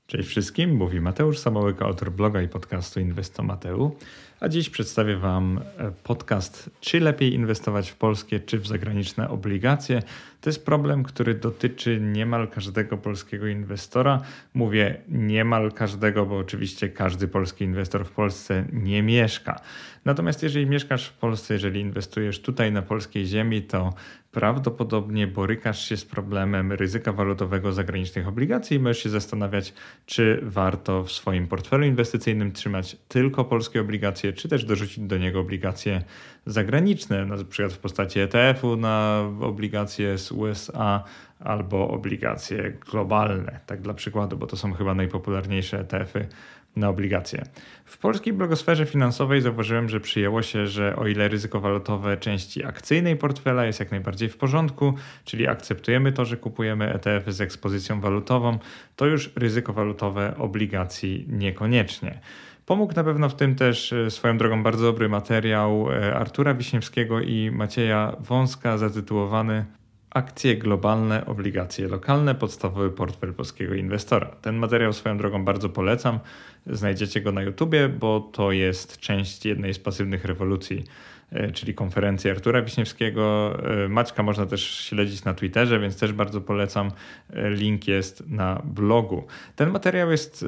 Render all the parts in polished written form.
Cześć wszystkim, mówi Mateusz Samołyk, autor bloga i podcastu Inwestomateu. A dziś przedstawię Wam podcast, czy lepiej inwestować w polskie, czy w zagraniczne obligacje. To jest problem, który dotyczy niemal każdego polskiego inwestora. Mówię niemal każdego, bo oczywiście każdy polski inwestor w Polsce nie mieszka. Natomiast jeżeli mieszkasz w Polsce, jeżeli inwestujesz tutaj na polskiej ziemi, to prawdopodobnie borykasz się z problemem ryzyka walutowego zagranicznych obligacji i możesz się zastanawiać, czy warto w swoim portfelu inwestycyjnym trzymać tylko polskie obligacje, czy też dorzucić do niego obligacje zagraniczne, na przykład w postaci ETF-u na obligacje z USA albo obligacje globalne, tak dla przykładu, bo to są chyba najpopularniejsze ETF-y na obligacje. W polskiej blogosferze finansowej zauważyłem, że przyjęło się, że o ile ryzyko walutowe części akcyjnej portfela jest jak najbardziej w porządku, czyli akceptujemy to, że kupujemy ETF-y z ekspozycją walutową, to już ryzyko walutowe obligacji niekoniecznie. Pomógł na pewno w tym też swoją drogą bardzo dobry materiał Artura Wiśniewskiego i Macieja Wąska zatytułowany Akcje globalne, obligacje lokalne, podstawowy portfel polskiego inwestora. Ten materiał swoją drogą bardzo polecam. Znajdziecie go na YouTubie, bo to jest część jednej z pasywnych rewolucji, czyli konferencji Artura Wiśniewskiego. Maćka można też śledzić na Twitterze, więc też bardzo polecam. Link jest na blogu. Ten materiał jest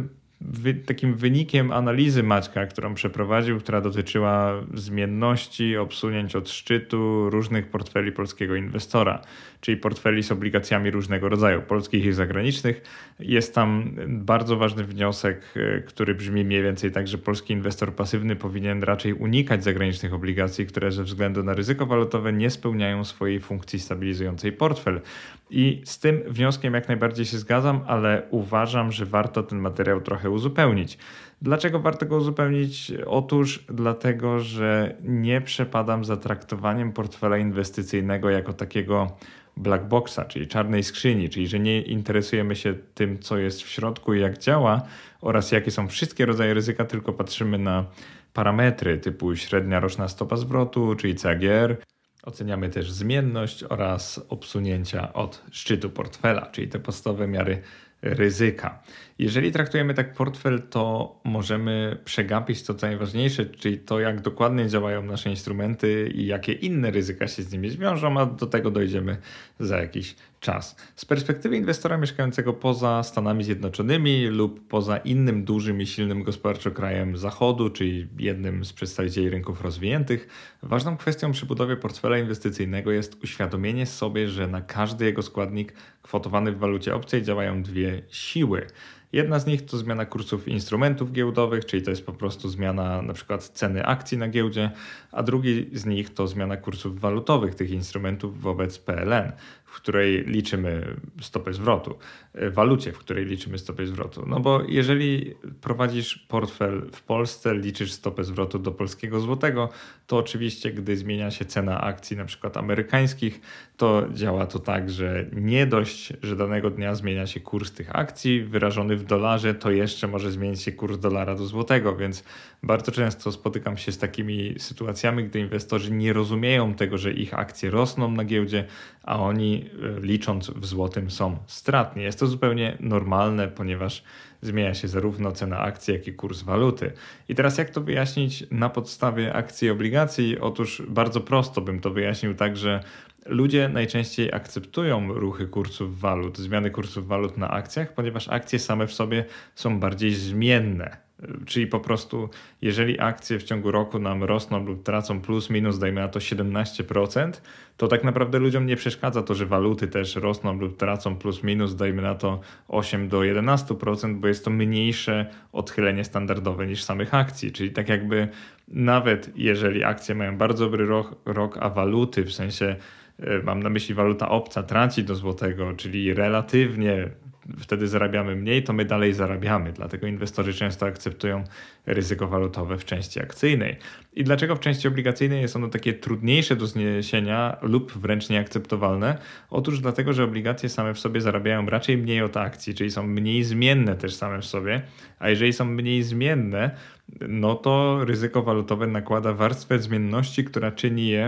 takim wynikiem analizy Maćka, którą przeprowadził, która dotyczyła zmienności, obsunięć od szczytu różnych portfeli polskiego inwestora, czyli portfeli z obligacjami różnego rodzaju, polskich i zagranicznych. Jest tam bardzo ważny wniosek, który brzmi mniej więcej tak, że polski inwestor pasywny powinien raczej unikać zagranicznych obligacji, które ze względu na ryzyko walutowe nie spełniają swojej funkcji stabilizującej portfel. I z tym wnioskiem jak najbardziej się zgadzam, ale uważam, że warto ten materiał trochę uzupełnić. Dlaczego warto go uzupełnić? Otóż dlatego, że nie przepadam za traktowaniem portfela inwestycyjnego jako takiego black boxa, czyli czarnej skrzyni, czyli że nie interesujemy się tym, co jest w środku i jak działa oraz jakie są wszystkie rodzaje ryzyka, tylko patrzymy na parametry typu średnia roczna stopa zwrotu, czyli CAGR. Oceniamy też zmienność oraz obsunięcia od szczytu portfela, czyli te podstawowe miary ryzyka. Jeżeli traktujemy tak portfel, to możemy przegapić to, co najważniejsze, czyli to, jak dokładnie działają nasze instrumenty i jakie inne ryzyka się z nimi wiążą, a do tego dojdziemy za jakiś czas. Z perspektywy inwestora mieszkającego poza Stanami Zjednoczonymi lub poza innym dużym i silnym gospodarczo krajem Zachodu, czyli jednym z przedstawicieli rynków rozwiniętych, ważną kwestią przy budowie portfela inwestycyjnego jest uświadomienie sobie, że na każdy jego składnik kwotowany w walucie obcej działają dwie siły. Jedna z nich to zmiana kursów instrumentów giełdowych, czyli to jest po prostu zmiana na przykład ceny akcji na giełdzie, a drugi z nich to zmiana kursów walutowych tych instrumentów wobec PLN, w której liczymy stopę zwrotu, walucie, w której liczymy stopę zwrotu. No bo jeżeli prowadzisz portfel w Polsce, liczysz stopę zwrotu do polskiego złotego, to oczywiście gdy zmienia się cena akcji na przykład amerykańskich, to działa to tak, że nie dość, że danego dnia zmienia się kurs tych akcji wyrażony w dolarze, to jeszcze może zmienić się kurs dolara do złotego, więc bardzo często spotykam się z takimi sytuacjami, gdy inwestorzy nie rozumieją tego, że ich akcje rosną na giełdzie, a oni licząc w złotym są stratni. Jest to zupełnie normalne, ponieważ zmienia się zarówno cena akcji, jak i kurs waluty. I teraz jak to wyjaśnić na podstawie akcji i obligacji? Otóż bardzo prosto bym to wyjaśnił tak, że ludzie najczęściej akceptują ruchy kursów walut, zmiany kursów walut na akcjach, ponieważ akcje same w sobie są bardziej zmienne. Czyli po prostu jeżeli akcje w ciągu roku nam rosną lub tracą plus minus, dajmy na to 17%, to tak naprawdę ludziom nie przeszkadza to, że waluty też rosną lub tracą plus minus, dajmy na to 8 do 11%, bo jest to mniejsze odchylenie standardowe niż samych akcji. Czyli tak jakby nawet jeżeli akcje mają bardzo dobry rok, a waluty, w sensie mam na myśli waluta obca, traci do złotego, czyli relatywnie wtedy zarabiamy mniej, to my dalej zarabiamy. Dlatego inwestorzy często akceptują ryzyko walutowe w części akcyjnej. I dlaczego w części obligacyjnej jest ono takie trudniejsze do zniesienia lub wręcz nieakceptowalne? Otóż dlatego, że obligacje same w sobie zarabiają raczej mniej od akcji, czyli są mniej zmienne też same w sobie, a jeżeli są mniej zmienne, no to ryzyko walutowe nakłada warstwę zmienności, która czyni je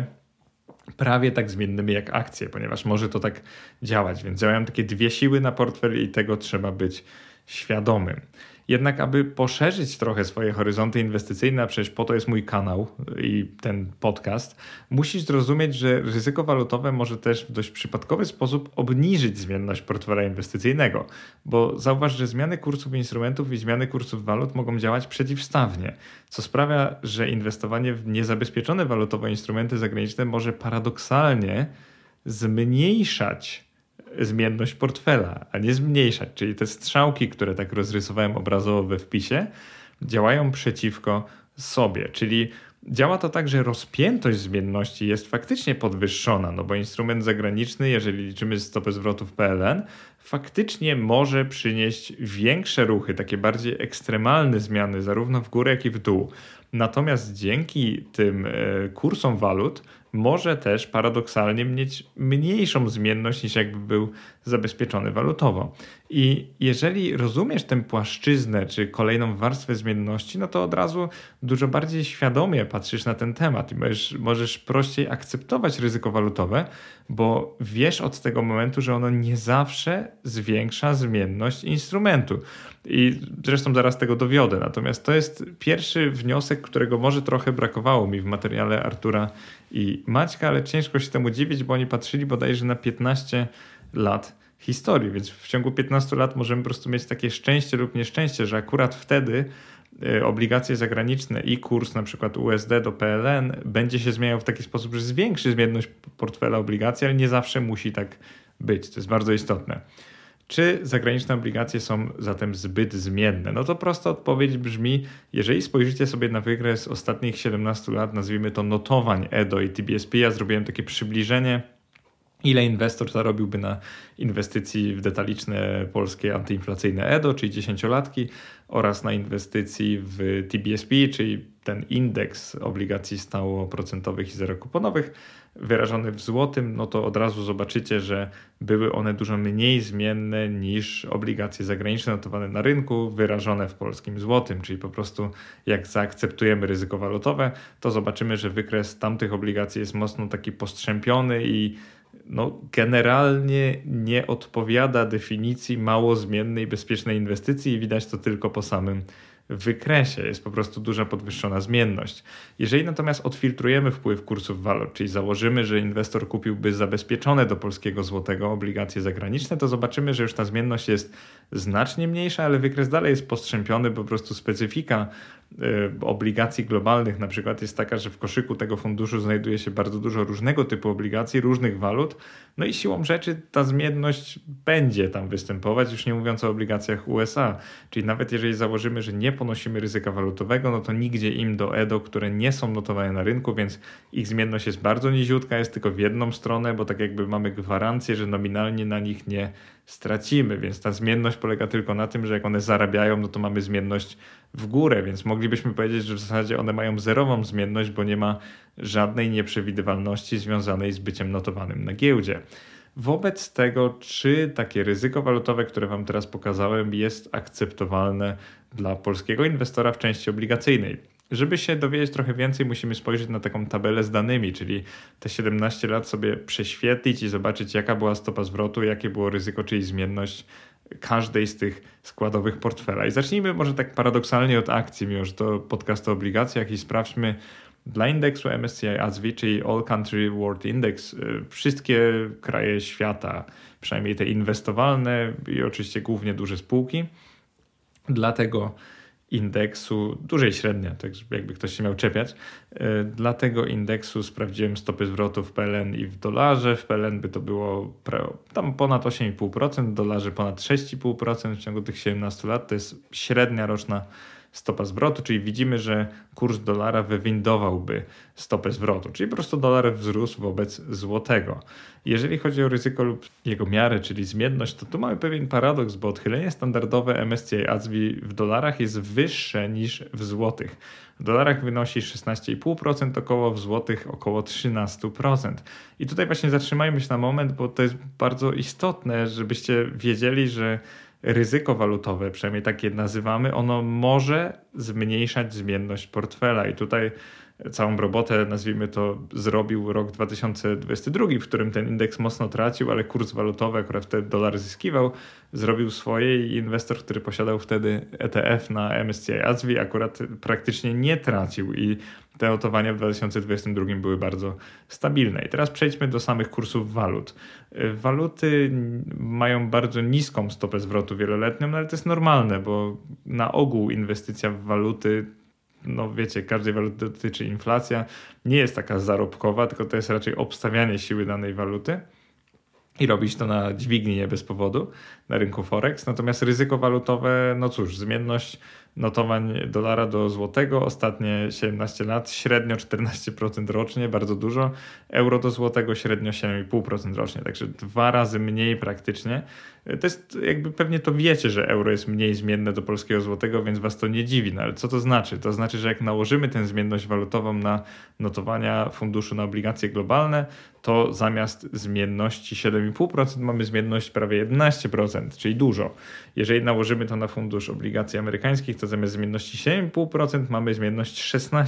prawie tak zmiennymi jak akcje, ponieważ może to tak działać, więc działają takie dwie siły na portfel i tego trzeba być świadomym. Jednak aby poszerzyć trochę swoje horyzonty inwestycyjne, a przecież po to jest mój kanał i ten podcast, musisz zrozumieć, że ryzyko walutowe może też w dość przypadkowy sposób obniżyć zmienność portfela inwestycyjnego, bo zauważ, że zmiany kursów instrumentów i zmiany kursów walut mogą działać przeciwstawnie, co sprawia, że inwestowanie w niezabezpieczone walutowo instrumenty zagraniczne może paradoksalnie zmniejszać zmienność portfela, a nie zmniejszać. Czyli te strzałki, które tak rozrysowałem obrazowo we wpisie, działają przeciwko sobie. Czyli działa to tak, że rozpiętość zmienności jest faktycznie podwyższona, no bo instrument zagraniczny, jeżeli liczymy stopę zwrotu w PLN, faktycznie może przynieść większe ruchy, takie bardziej ekstremalne zmiany, zarówno w górę, jak i w dół. Natomiast dzięki tym kursom walut może też paradoksalnie mieć mniejszą zmienność niż jakby był zabezpieczony walutowo. I jeżeli rozumiesz tę płaszczyznę czy kolejną warstwę zmienności, no to od razu dużo bardziej świadomie patrzysz na ten temat i możesz prościej akceptować ryzyko walutowe, bo wiesz od tego momentu, że ono nie zawsze zwiększa zmienność instrumentu. I zresztą zaraz tego dowiodę. Natomiast to jest pierwszy wniosek, którego może trochę brakowało mi w materiale Artura i Maćka, ale ciężko się temu dziwić, bo oni patrzyli bodajże na 15 lat historii, więc w ciągu 15 lat możemy po prostu mieć takie szczęście lub nieszczęście, że akurat wtedy obligacje zagraniczne i kurs na przykład USD do PLN będzie się zmieniał w taki sposób, że zwiększy zmienność portfela obligacji, ale nie zawsze musi tak być. To jest bardzo istotne. Czy zagraniczne obligacje są zatem zbyt zmienne? No to prosta odpowiedź brzmi, jeżeli spojrzycie sobie na wykres ostatnich 17 lat, nazwijmy to notowań EDO i TBSP, ja zrobiłem takie przybliżenie, ile inwestor zarobiłby na inwestycji w detaliczne polskie antyinflacyjne EDO, czyli 10-latki, oraz na inwestycji w TBSP, czyli ten indeks obligacji stałoprocentowych i zerokuponowych, wyrażony w złotym, no to od razu zobaczycie, że były one dużo mniej zmienne niż obligacje zagraniczne notowane na rynku, wyrażone w polskim złotym, czyli po prostu jak zaakceptujemy ryzyko walutowe, to zobaczymy, że wykres tamtych obligacji jest mocno taki postrzępiony i no, generalnie nie odpowiada definicji mało zmiennej, bezpiecznej inwestycji i widać to tylko po samym wykresie. Jest po prostu duża podwyższona zmienność. Jeżeli natomiast odfiltrujemy wpływ kursów walut, czyli założymy, że inwestor kupiłby zabezpieczone do polskiego złotego obligacje zagraniczne, to zobaczymy, że już ta zmienność jest znacznie mniejsza, ale wykres dalej jest postrzępiony, po prostu specyfika obligacji globalnych na przykład jest taka, że w koszyku tego funduszu znajduje się bardzo dużo różnego typu obligacji, różnych walut, no i siłą rzeczy ta zmienność będzie tam występować, już nie mówiąc o obligacjach USA, czyli nawet jeżeli założymy, że nie ponosimy ryzyka walutowego, no to nigdzie im do EDO, które nie są notowane na rynku, więc ich zmienność jest bardzo niziutka, jest tylko w jedną stronę, bo tak jakby mamy gwarancję, że nominalnie na nich nie stracimy, więc ta zmienność polega tylko na tym, że jak one zarabiają, no to mamy zmienność w górę, więc moglibyśmy powiedzieć, że w zasadzie one mają zerową zmienność, bo nie ma żadnej nieprzewidywalności związanej z byciem notowanym na giełdzie. Wobec tego, czy takie ryzyko walutowe, które Wam teraz pokazałem, jest akceptowalne dla polskiego inwestora w części obligacyjnej? Żeby się dowiedzieć trochę więcej, musimy spojrzeć na taką tabelę z danymi, czyli te 17 lat sobie prześwietlić i zobaczyć, jaka była stopa zwrotu, jakie było ryzyko, czyli zmienność każdej z tych składowych portfela. I zacznijmy może tak paradoksalnie od akcji, mimo że to podcast o obligacjach, i sprawdźmy dla indeksu MSCI ASWI, czyli All Country World Index, wszystkie kraje świata, przynajmniej te inwestowalne i oczywiście głównie duże spółki. Dla tego indeksu, dużej średnia, tak jakby ktoś się miał czepiać. Dla tego indeksu sprawdziłem stopy zwrotu w PLN i w dolarze. W PLN by to było tam ponad 8,5%, w dolarze ponad 6,5% w ciągu tych 17 lat. To jest średnia roczna stopa zwrotu, czyli widzimy, że kurs dolara wywindowałby stopę zwrotu, czyli po prostu dolar wzrósł wobec złotego. Jeżeli chodzi o ryzyko lub jego miarę, czyli zmienność, to tu mamy pewien paradoks, bo odchylenie standardowe MSCI ASWI w dolarach jest wyższe niż w złotych. W dolarach wynosi 16,5% około, w złotych około 13%. I tutaj właśnie zatrzymajmy się na moment, bo to jest bardzo istotne, żebyście wiedzieli, że ryzyko walutowe, przynajmniej takie nazywamy, ono może zmniejszać zmienność portfela. I tutaj całą robotę, nazwijmy to, zrobił rok 2022, w którym ten indeks mocno tracił, ale kurs walutowy, akurat wtedy dolar zyskiwał, zrobił swoje i inwestor, który posiadał wtedy ETF na MSCI ASWI, akurat praktycznie nie tracił i te notowania w 2022 były bardzo stabilne. I teraz przejdźmy do samych kursów walut. Waluty mają bardzo niską stopę zwrotu wieloletnią, no ale to jest normalne, bo na ogół inwestycja w waluty, no wiecie, każdej waluty dotyczy inflacja, nie jest taka zarobkowa, tylko to jest raczej obstawianie siły danej waluty i robić to na dźwigni, nie bez powodu, na rynku Forex. Natomiast ryzyko walutowe, no cóż, zmienność notowań dolara do złotego, ostatnie 17 lat, średnio 14% rocznie, bardzo dużo. Euro do złotego średnio 7,5% rocznie, także 2 razy mniej praktycznie. To jest jakby pewnie to wiecie, że euro jest mniej zmienne do polskiego złotego, więc was to nie dziwi. No ale co to znaczy? To znaczy, że jak nałożymy tę zmienność walutową na notowania funduszu na obligacje globalne, to zamiast zmienności 7,5% mamy zmienność prawie 11%, czyli dużo. Jeżeli nałożymy to na fundusz obligacji amerykańskich, to zamiast zmienności 7,5% mamy zmienność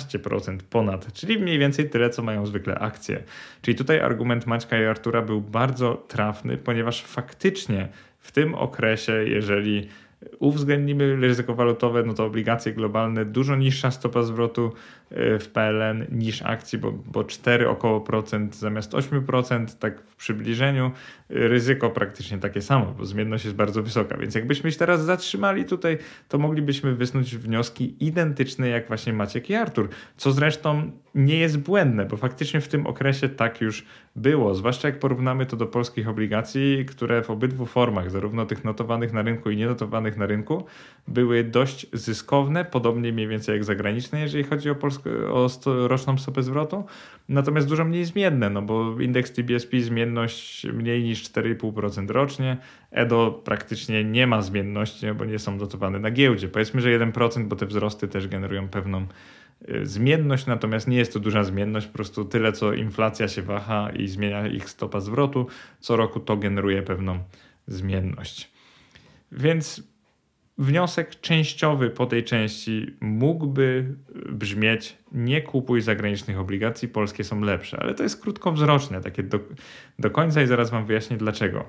16% ponad, czyli mniej więcej tyle, co mają zwykle akcje. Czyli tutaj argument Maćka i Artura był bardzo trafny, ponieważ faktycznie w tym okresie, jeżeli uwzględnimy ryzyko walutowe, no to obligacje globalne, dużo niższa stopa zwrotu w PLN niż akcji, bo 4 około procent zamiast 8%, tak w przybliżeniu. Ryzyko praktycznie takie samo, bo zmienność jest bardzo wysoka, więc jakbyśmy się teraz zatrzymali tutaj, to moglibyśmy wysnuć wnioski identyczne jak właśnie Maciek i Artur, co zresztą nie jest błędne, bo faktycznie w tym okresie tak już było, zwłaszcza jak porównamy to do polskich obligacji, które w obydwu formach, zarówno tych notowanych na rynku i nienotowanych na rynku, były dość zyskowne, podobnie mniej więcej jak zagraniczne, jeżeli chodzi o roczną stopę zwrotu, natomiast dużo mniej zmienne, no bo indeks TBSP zmienność mniej niż 4,5% rocznie, EDO praktycznie nie ma zmienności, bo nie są dotowane na giełdzie. Powiedzmy, że 1%, bo te wzrosty też generują pewną zmienność, natomiast nie jest to duża zmienność, po prostu tyle co inflacja się waha i zmienia ich stopa zwrotu, co roku to generuje pewną zmienność. Więc wniosek częściowy po tej części mógłby brzmieć: nie kupuj zagranicznych obligacji, polskie są lepsze, ale to jest krótkowzroczne, takie do końca i zaraz wam wyjaśnię dlaczego.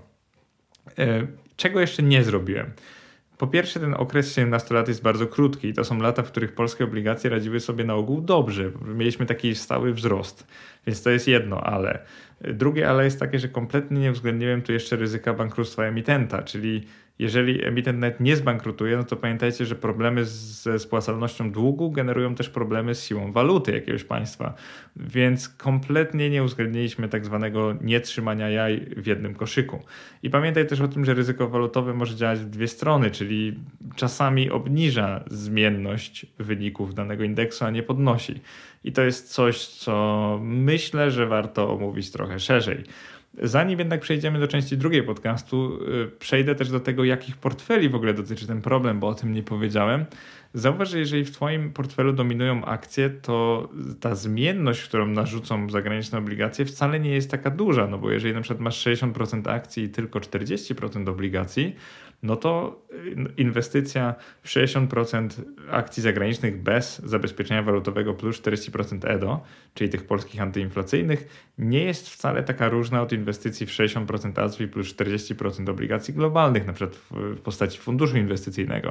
Czego jeszcze nie zrobiłem? Po pierwsze, ten okres 17 lat jest bardzo krótki i to są lata, w których polskie obligacje radziły sobie na ogół dobrze. Mieliśmy taki stały wzrost, więc to jest jedno ale. Drugie ale jest takie, że kompletnie nie uwzględniłem tu jeszcze ryzyka bankructwa emitenta, czyli jeżeli emitent nawet nie zbankrutuje, no to pamiętajcie, że problemy ze spłacalnością długu generują też problemy z siłą waluty jakiegoś państwa, więc kompletnie nie uwzględniliśmy tak zwanego nietrzymania jaj w jednym koszyku. I pamiętaj też o tym, że ryzyko walutowe może działać w dwie strony, czyli czasami obniża zmienność wyników danego indeksu, a nie podnosi. I to jest coś, co myślę, że warto omówić trochę szerzej. Zanim jednak przejdziemy do części drugiej podcastu, przejdę też do tego, jakich portfeli w ogóle dotyczy ten problem, bo o tym nie powiedziałem. Zauważ, że jeżeli w twoim portfelu dominują akcje, to ta zmienność, którą narzucą zagraniczne obligacje, wcale nie jest taka duża, no bo jeżeli na przykład masz 60% akcji i tylko 40% obligacji, no to inwestycja w 60% akcji zagranicznych bez zabezpieczenia walutowego plus 40% EDO, czyli tych polskich antyinflacyjnych, nie jest wcale taka różna od inwestycji w 60% ASWI plus 40% obligacji globalnych, na przykład w postaci funduszu inwestycyjnego.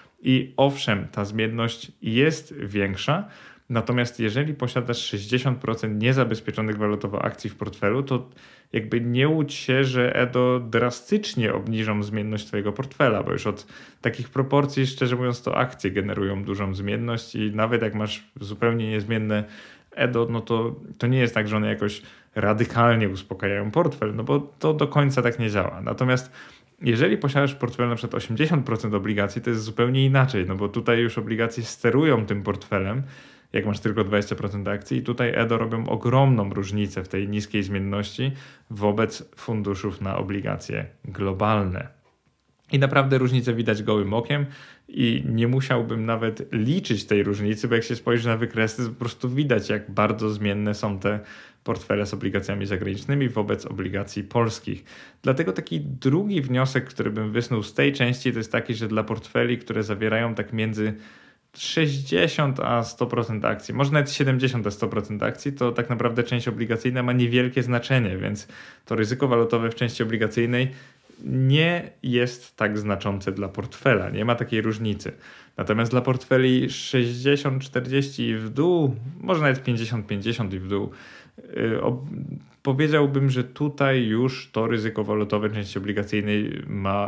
I owszem, ta zmienność jest większa, natomiast jeżeli posiadasz 60% niezabezpieczonych walutowo akcji w portfelu, to jakby nie łudź się, że EDO drastycznie obniżą zmienność twojego portfela, bo już od takich proporcji, szczerze mówiąc, to akcje generują dużą zmienność i nawet jak masz zupełnie niezmienne EDO, no to nie jest tak, że one jakoś radykalnie uspokajają portfel, no bo to do końca tak nie działa. Natomiast jeżeli posiadasz w portfelu na przykład 80% obligacji, to jest zupełnie inaczej, no bo tutaj już obligacje sterują tym portfelem, jak masz tylko 20% akcji i tutaj EDO robią ogromną różnicę w tej niskiej zmienności wobec funduszów na obligacje globalne. I naprawdę różnicę widać gołym okiem i nie musiałbym nawet liczyć tej różnicy, bo jak się spojrzy na wykresy, to po prostu widać, jak bardzo zmienne są te portfele z obligacjami zagranicznymi wobec obligacji polskich. Dlatego taki drugi wniosek, który bym wysnuł z tej części, to jest taki, że dla portfeli, które zawierają tak między 60 a 100% akcji, może nawet 70 a 100% akcji, to tak naprawdę część obligacyjna ma niewielkie znaczenie, więc to ryzyko walutowe w części obligacyjnej nie jest tak znaczące dla portfela, nie ma takiej różnicy. Natomiast dla portfeli 60-40 i w dół, może nawet 50-50 i w dół, powiedziałbym, że tutaj już to ryzyko walutowe części obligacyjnej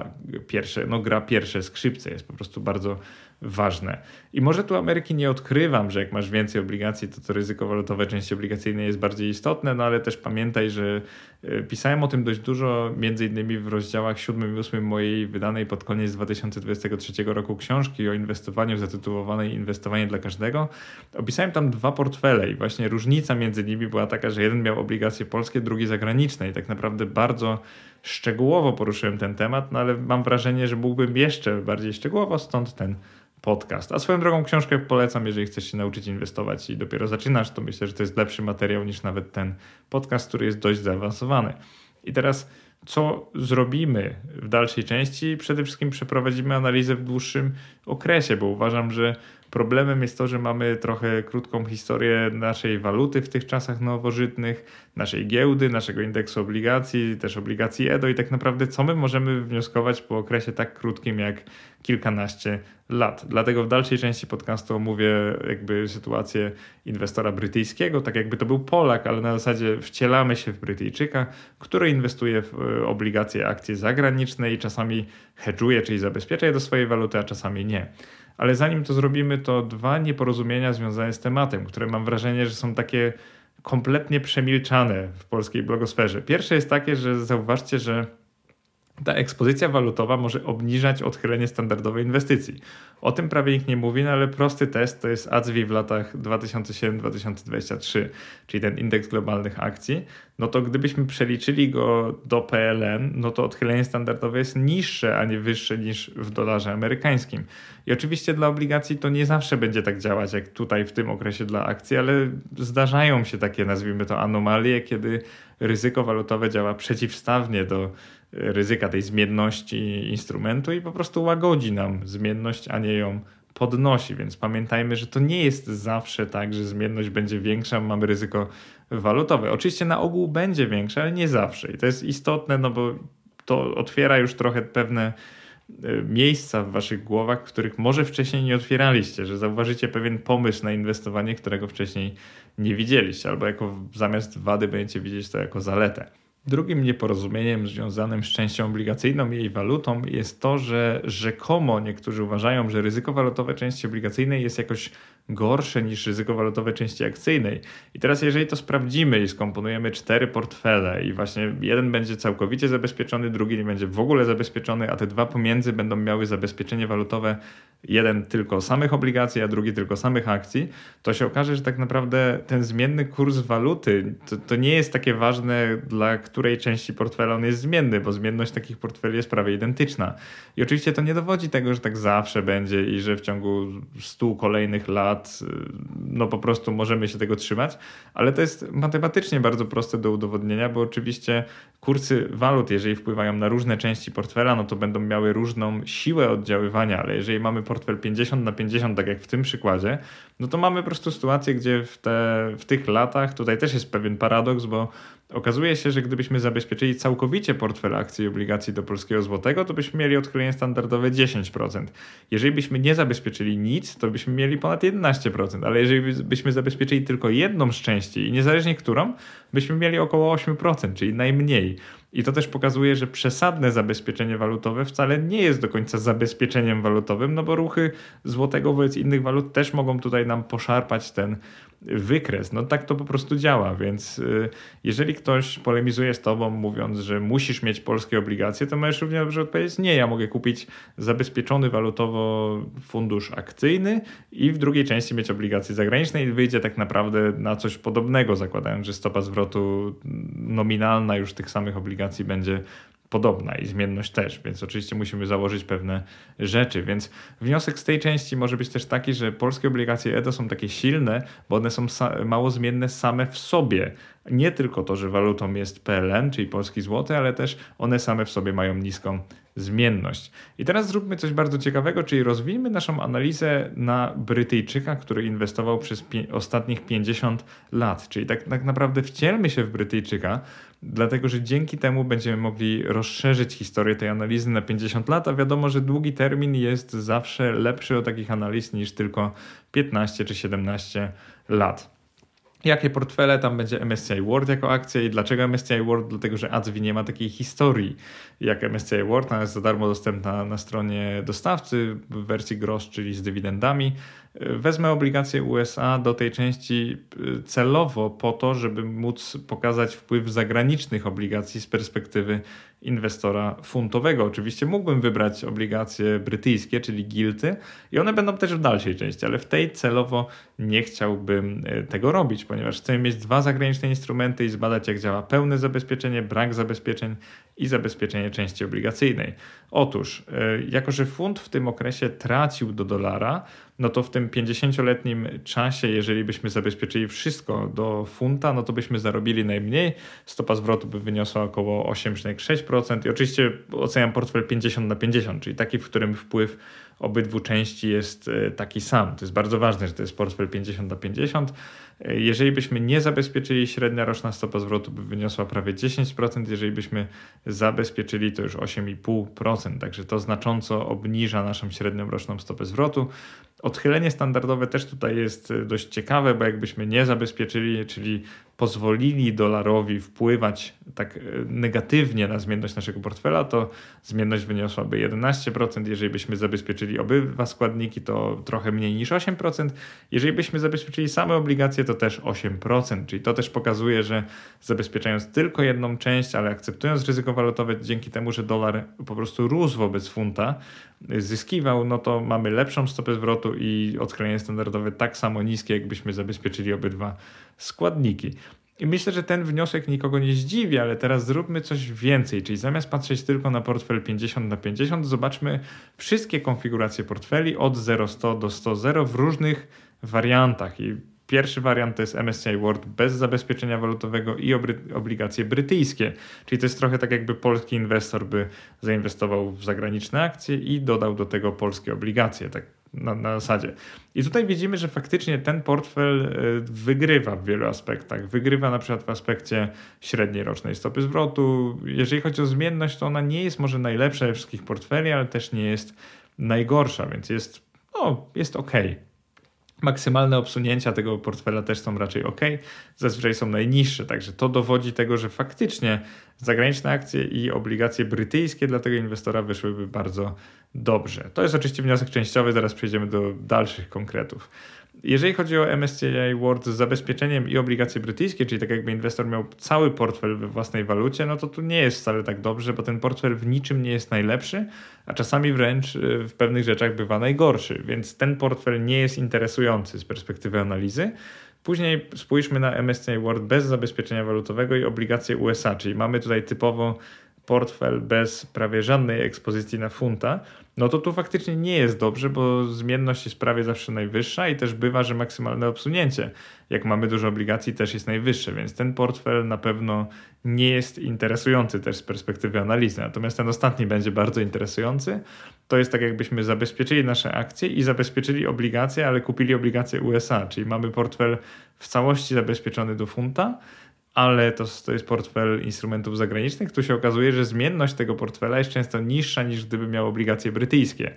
gra pierwsze skrzypce, jest po prostu bardzo ważne. I może tu Ameryki nie odkrywam, że jak masz więcej obligacji, to ryzyko walutowe części obligacyjnej jest bardziej istotne, no ale też pamiętaj, że pisałem o tym dość dużo, między innymi w rozdziałach 7 i 8 mojej wydanej pod koniec 2023 roku książki o inwestowaniu zatytułowanej Inwestowanie dla każdego. Opisałem tam 2 portfele i właśnie różnica między nimi była taka, że jeden miał obligacje polskie, drugi zagraniczne i tak naprawdę bardzo szczegółowo poruszyłem ten temat, no ale mam wrażenie, że mógłbym jeszcze bardziej szczegółowo, stąd ten podcast. A swoją drogą książkę polecam, jeżeli chcesz się nauczyć inwestować i dopiero zaczynasz, to myślę, że to jest lepszy materiał niż nawet ten podcast, który jest dość zaawansowany. I teraz co zrobimy w dalszej części? Przede wszystkim przeprowadzimy analizę w dłuższym okresie, bo uważam, że problemem jest to, że mamy trochę krótką historię naszej waluty w tych czasach nowożytnych, naszej giełdy, naszego indeksu obligacji, też obligacji EDO i tak naprawdę co my możemy wnioskować po okresie tak krótkim jak kilkanaście lat. Dlatego w dalszej części podcastu omówię jakby sytuację inwestora brytyjskiego, tak jakby to był Polak, ale na zasadzie wcielamy się w Brytyjczyka, który inwestuje w obligacje, akcje zagraniczne i czasami hedżuje, czyli zabezpiecza je do swojej waluty, a czasami nie. Ale zanim to zrobimy, to 2 nieporozumienia związane z tematem, które mam wrażenie, że są takie kompletnie przemilczane w polskiej blogosferze. Pierwsze jest takie, że zauważcie, że ta ekspozycja walutowa może obniżać odchylenie standardowej inwestycji. O tym prawie nikt nie mówi, no ale prosty test to jest ADSWI w latach 2007-2023, czyli ten indeks globalnych akcji. No to gdybyśmy przeliczyli go do PLN, no to odchylenie standardowe jest niższe, a nie wyższe niż w dolarze amerykańskim. I oczywiście dla obligacji to nie zawsze będzie tak działać, jak tutaj w tym okresie dla akcji, ale zdarzają się takie, nazwijmy to, anomalie, kiedy ryzyko walutowe działa przeciwstawnie do ryzyka tej zmienności instrumentu i po prostu łagodzi nam zmienność, a nie ją podnosi. Więc pamiętajmy, że to nie jest zawsze tak, że zmienność będzie większa, mamy ryzyko walutowe. Oczywiście na ogół będzie większe, ale nie zawsze. I to jest istotne, no bo to otwiera już trochę pewne miejsca w waszych głowach, których może wcześniej nie otwieraliście, że zauważycie pewien pomysł na inwestowanie, którego wcześniej nie widzieliście, albo zamiast wady będziecie widzieć to jako zaletę. Drugim nieporozumieniem związanym z częścią obligacyjną i jej walutą jest to, że rzekomo niektórzy uważają, że ryzyko walutowe części obligacyjnej jest jakoś gorsze niż ryzyko walutowe części akcyjnej. I teraz jeżeli to sprawdzimy i skomponujemy 4 portfele i właśnie jeden będzie całkowicie zabezpieczony, drugi nie będzie w ogóle zabezpieczony, a te 2 pomiędzy będą miały zabezpieczenie walutowe, jeden tylko samych obligacji, a drugi tylko samych akcji, to się okaże, że tak naprawdę ten zmienny kurs waluty to nie jest takie ważne, dla której części portfela on jest zmienny, bo zmienność takich portfeli jest prawie identyczna. I oczywiście to nie dowodzi tego, że tak zawsze będzie i że w ciągu 100 kolejnych lat no po prostu możemy się tego trzymać, ale to jest matematycznie bardzo proste do udowodnienia, bo oczywiście kursy walut, jeżeli wpływają na różne części portfela, no to będą miały różną siłę oddziaływania, ale jeżeli mamy portfel 50/50, tak jak w tym przykładzie, no to mamy po prostu sytuację, gdzie w tych latach, tutaj też jest pewien paradoks, bo okazuje się, że gdybyśmy zabezpieczyli całkowicie portfel akcji i obligacji do polskiego złotego, to byśmy mieli odchylenie standardowe 10%. Jeżeli byśmy nie zabezpieczyli nic, to byśmy mieli ponad 11%, ale jeżeli byśmy zabezpieczyli tylko jedną z części i niezależnie którą, byśmy mieli około 8%, czyli najmniej. I to też pokazuje, że przesadne zabezpieczenie walutowe wcale nie jest do końca zabezpieczeniem walutowym, no bo ruchy złotego wobec innych walut też mogą tutaj nam poszarpać ten wykres. No tak to po prostu działa, więc jeżeli ktoś polemizuje z tobą mówiąc, że musisz mieć polskie obligacje, to możesz równie dobrze odpowiedzieć, nie, ja mogę kupić zabezpieczony walutowo fundusz akcyjny i w drugiej części mieć obligacje zagraniczne i wyjdzie tak naprawdę na coś podobnego, zakładając, że stopa zwrotu nominalna już tych samych obligacji będzie podobna i zmienność też, więc oczywiście musimy założyć pewne rzeczy, więc wniosek z tej części może być też taki, że polskie obligacje EDO są takie silne, bo one są mało zmienne same w sobie. Nie tylko to, że walutą jest PLN, czyli polski złoty, ale też one same w sobie mają niską zmienność. I teraz zróbmy coś bardzo ciekawego, czyli rozwijmy naszą analizę na Brytyjczyka, który inwestował przez ostatnich 50 lat. Czyli tak naprawdę wcielmy się w Brytyjczyka, dlatego że dzięki temu będziemy mogli rozszerzyć historię tej analizy na 50 lat, a wiadomo, że długi termin jest zawsze lepszy od takich analiz niż tylko 15 czy 17 lat. Jakie portfele? Tam będzie MSCI World jako akcja. I dlaczego MSCI World? Dlatego, że ADSV nie ma takiej historii jak MSCI World. Ona jest za darmo dostępna na stronie dostawcy w wersji gross, czyli z dywidendami. Wezmę obligacje USA do tej części celowo po to, żeby móc pokazać wpływ zagranicznych obligacji z perspektywy inwestora funtowego. Oczywiście mógłbym wybrać obligacje brytyjskie, czyli gilty, i one będą też w dalszej części, ale w tej celowo nie chciałbym tego robić, ponieważ chcę mieć dwa zagraniczne instrumenty i zbadać, jak działa pełne zabezpieczenie, brak zabezpieczeń i zabezpieczenie części obligacyjnej. Otóż, jako że funt w tym okresie tracił do dolara, no to w tym 50-letnim czasie, jeżeli byśmy zabezpieczyli wszystko do funta, no to byśmy zarobili najmniej. Stopa zwrotu by wyniosła około 8,6% i oczywiście oceniam portfel 50/50, czyli taki, w którym wpływ obydwu części jest taki sam. To jest bardzo ważne, że to jest portfel 50/50. Jeżeli byśmy nie zabezpieczyli, średnia roczna stopa zwrotu by wyniosła prawie 10%, jeżeli byśmy zabezpieczyli, to już 8,5%, także to znacząco obniża naszą średnią roczną stopę zwrotu. Odchylenie standardowe też tutaj jest dość ciekawe, bo jakbyśmy nie zabezpieczyli, czyli pozwolili dolarowi wpływać tak negatywnie na zmienność naszego portfela, to zmienność wyniosłaby 11%. Jeżeli byśmy zabezpieczyli obydwa składniki, to trochę mniej niż 8%. Jeżeli byśmy zabezpieczyli same obligacje, to też 8%. Czyli to też pokazuje, że zabezpieczając tylko jedną część, ale akceptując ryzyko walutowe, dzięki temu, że dolar po prostu rósł wobec funta, zyskiwał, no to mamy lepszą stopę zwrotu i odchylenie standardowe tak samo niskie, jakbyśmy zabezpieczyli obydwa składniki. I myślę, że ten wniosek nikogo nie zdziwi, ale teraz zróbmy coś więcej, czyli zamiast patrzeć tylko na portfel 50/50, zobaczmy wszystkie konfiguracje portfeli od 0,100 do 100,0 w różnych wariantach. I pierwszy wariant to jest MSCI World bez zabezpieczenia walutowego i obligacje brytyjskie, czyli to jest trochę tak, jakby polski inwestor by zainwestował w zagraniczne akcje i dodał do tego polskie obligacje, tak na zasadzie. I tutaj widzimy, że faktycznie ten portfel wygrywa w wielu aspektach. Wygrywa na przykład w aspekcie średniej rocznej stopy zwrotu. Jeżeli chodzi o zmienność, to ona nie jest może najlepsza ze wszystkich portfeli, ale też nie jest najgorsza, więc jest ok. Maksymalne obsunięcia tego portfela też są raczej ok, zazwyczaj są najniższe, także to dowodzi tego, że faktycznie zagraniczne akcje i obligacje brytyjskie dla tego inwestora wyszłyby bardzo dobrze. To jest oczywiście wniosek częściowy, zaraz przejdziemy do dalszych konkretów. Jeżeli chodzi o MSCI World z zabezpieczeniem i obligacje brytyjskie, czyli tak jakby inwestor miał cały portfel we własnej walucie, no to tu nie jest wcale tak dobrze, bo ten portfel w niczym nie jest najlepszy, a czasami wręcz w pewnych rzeczach bywa najgorszy, więc ten portfel nie jest interesujący z perspektywy analizy. Później spójrzmy na MSCI World bez zabezpieczenia walutowego i obligacje USA, czyli mamy tutaj typowo portfel bez prawie żadnej ekspozycji na funta, no to tu faktycznie nie jest dobrze, bo zmienność jest prawie zawsze najwyższa i też bywa, że maksymalne obsunięcie, jak mamy dużo obligacji, też jest najwyższe, więc ten portfel na pewno nie jest interesujący też z perspektywy analizy. Natomiast ten ostatni będzie bardzo interesujący. To jest tak, jakbyśmy zabezpieczyli nasze akcje i zabezpieczyli obligacje, ale kupili obligacje USA, czyli mamy portfel w całości zabezpieczony do funta, ale to jest portfel instrumentów zagranicznych. Tu się okazuje, że zmienność tego portfela jest często niższa niż gdyby miał obligacje brytyjskie.